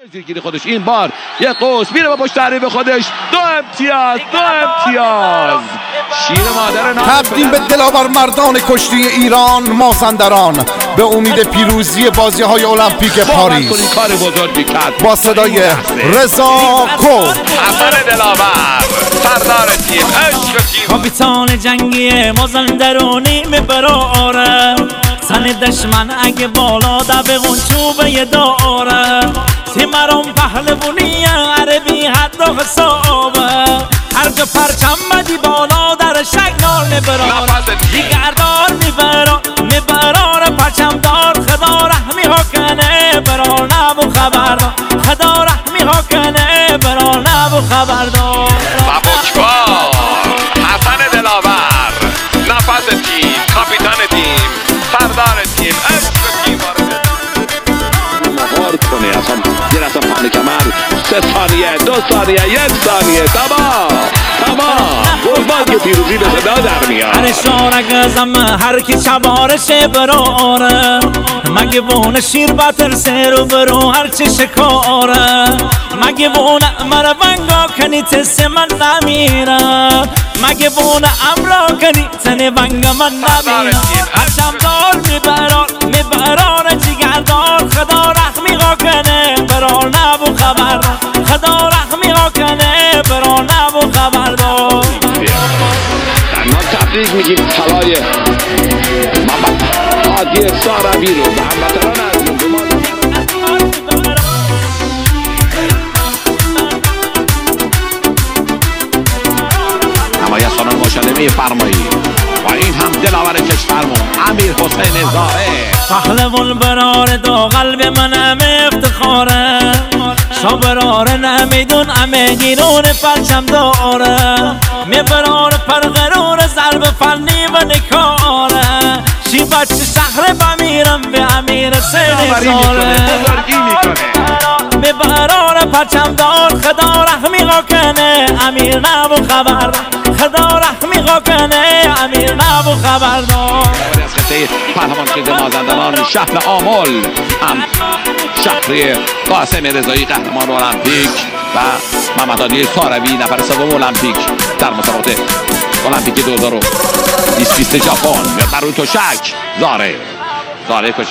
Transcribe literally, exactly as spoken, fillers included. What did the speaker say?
زیرگیری خودش این بار یه قوس میره با پشت تحریف خودش. دو امتیاز دو امتیاز شیر مادر تبدیل به دلاور مردان کشتی ایران مازندران به امید پیروزی بازی های المپیک پاریس کار بزرگی کرد با صدای رضا کو حسن دلاور سردار تیم عشق تیم کاپیتان جنگی مازندرانی میبره سن دشمن اگه بالا دبغون چوبه داره تیمرون پهلوونی عربی حد و حسابه هر جا پرچم بدی بالا در شگنار میبران دیگردار میبران میبران پرچم دار خدا رحمی ها کنه بران نبو خبردار خدا رحمی ها کنه بران نبو خبردار بابوچکار حسن دلاور نفس تیم کاپیتان تیم سردار تیم عشق تیم مهار کنه اصلا یه رسم پهن کمر سه ثانیه دو ثانیه یک ثانیه تمام تمام قربان که پیروزی به صدا در میاد هر شارک ازم هر کی چبارشه براره مگه بونه شیر باتر سرو برو هر چه شکاره مگه بونه مرا بنگا کنی تس من نمیره مگه بونه امرا کنی تنه بنگ من نمیره هرچم دار میبران میبران جگردار خدا رحمی ها کنه بران نبو خبردار خدا رحمی ها کنه بران نبو خبردار در ما تبریک میگیم طلای محمد هادی ساروی رو به هموطنان عزیز نمایش خانم مشاهده می‌فرمایید و این هم دلاور کشورمون امیر حسین زاهد پهلوان براره دو قلب من همه افتخاره شابراره نمیدون همه گیرون پرچم داره میبراره پرغرور ضرب فنی و نکاره شی بچه شهر بمیرم به امیر حسین زاهد میبراره پرچم دار خدا رحمی ها کنه امیر نبو خبر خدا رحمی ها کنه امیر نبو خبردار از خطه پهلوان خیز مازندران شهر آمل هم شهری قاسم رضایی قهرمان المپیک و محمد هادی ساروی نفر سوم المپیک در مسابقات المپیک دو هزار و بیست ژاپن یا بر اون تشک زاره زاره